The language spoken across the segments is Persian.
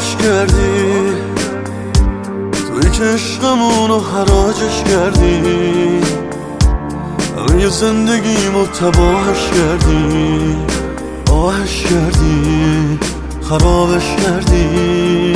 خرابش کردی، توی که عشقمونو حراجش کردی، همه زندگیمو تباهش کردی، آهش کردی، خرابش کردی.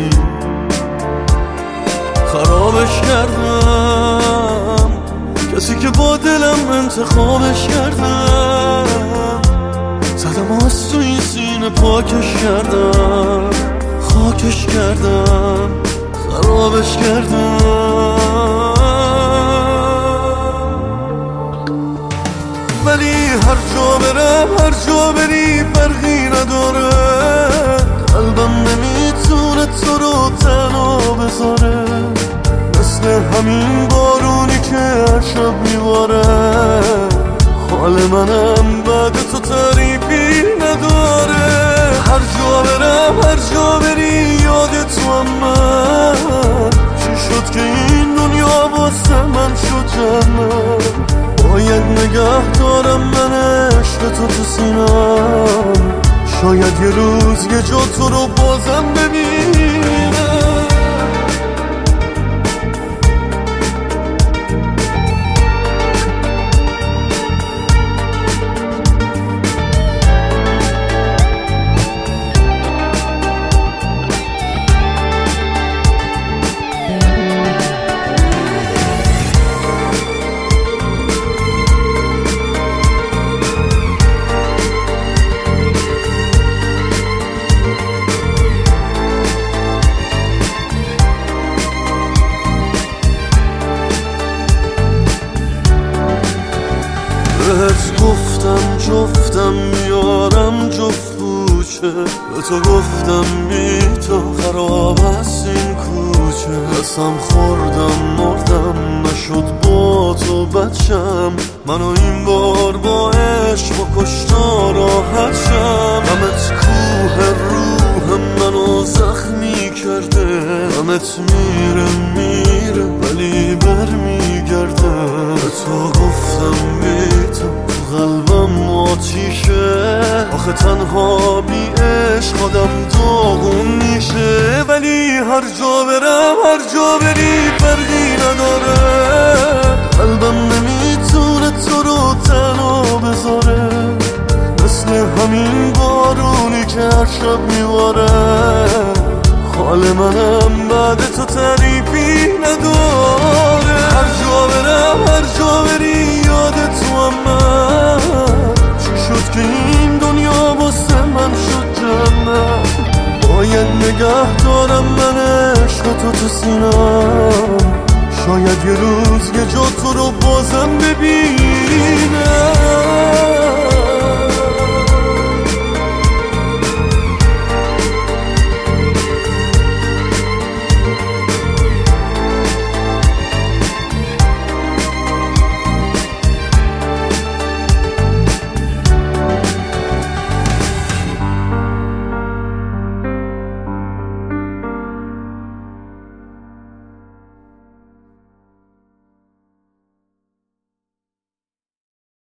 خرابش کردم، کسی که با دلم انتخابش کردم، زدم از تو این سینه پاکش کردم، خاکش کردم، خرابش کردم. ولی هر جا برم هر جا بری فرقی نداره، قلبم نمیتونه تو رو تنها بذاره، مثل همین بارونی که هر شب میباره. حال منم بعد تو تعریفی نداره، هر جا برم هر جا بری یاد تو هم من. چی شد که این دنیا واسه من شد جنت؟ باید نگه دارم من عشق تو سینم، شاید یه روز یه جا تو رو بازم ببینم. بهت گفتم جفتم میارم جفت بوچه، به تو گفتم بی تو خراب است این کوچه. قسم خوردم مردم نشد با تو بچم، منو این بار با عشق با کشتا راحت شم. غمت کوه روح منو زخمی کرده، غمت میره ولی برمیگرده. به تو گفتم بی تو قلبم آتیشه، آخه تنها بی عشق آدم داغون میشه. ولی هر جا برم هر جا بری فرقی نداره، قلبم نمیتونه تو رو تنها بذاره، مثل همین بارونی که هر شب میباره. حال منم بعد تو تعریفی نداره، هر جا برم هر جا بری یاد تو هم من. چی شد که این دنیا واسه من شد جنت؟ باید نگه دارم من عشق تو سینم، شاید یه روز یه جا تو رو بازم ببینم.